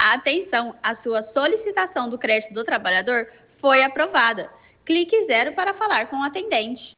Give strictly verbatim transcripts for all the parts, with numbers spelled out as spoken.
Atenção, a sua solicitação do crédito do trabalhador foi aprovada. Clique zero para falar com o atendente.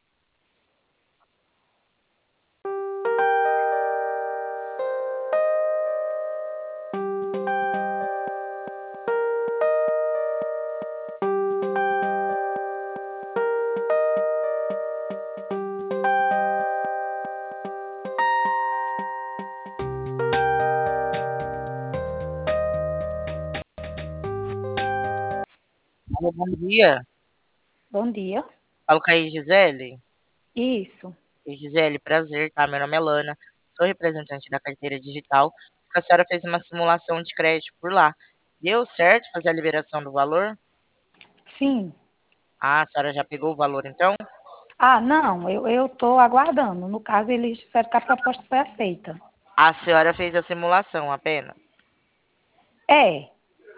Alô, bom dia. Bom dia. Falo com a Gisele. Isso. E Gisele, prazer, tá? Meu nome é Lana, sou representante da carteira digital. A senhora fez uma simulação de crédito por lá. Deu certo fazer a liberação do valor? Sim. Ah, a senhora já pegou o valor então? Ah, não, eu eu estou aguardando. No caso, eles disseram que a proposta foi aceita. A senhora fez a simulação apenas? É.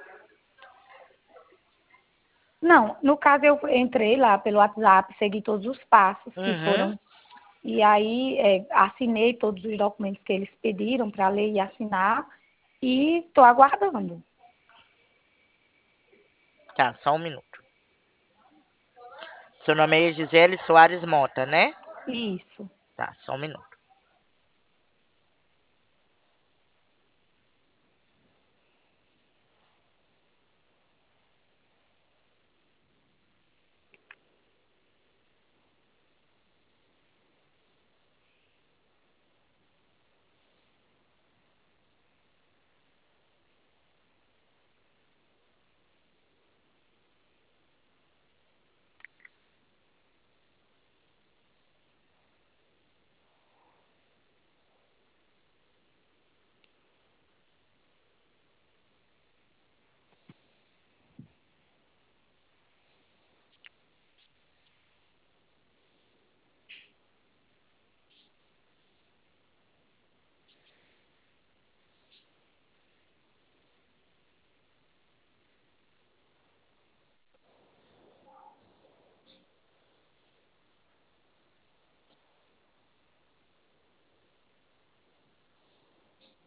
Não, no caso eu entrei lá pelo WhatsApp, segui todos os passos que Uhum. foram, e aí é, assinei todos os documentos que eles pediram para ler e assinar, e estou aguardando. Tá, só um minuto. Seu nome é Gisele Soares Mota, né? Isso. Tá, só um minuto.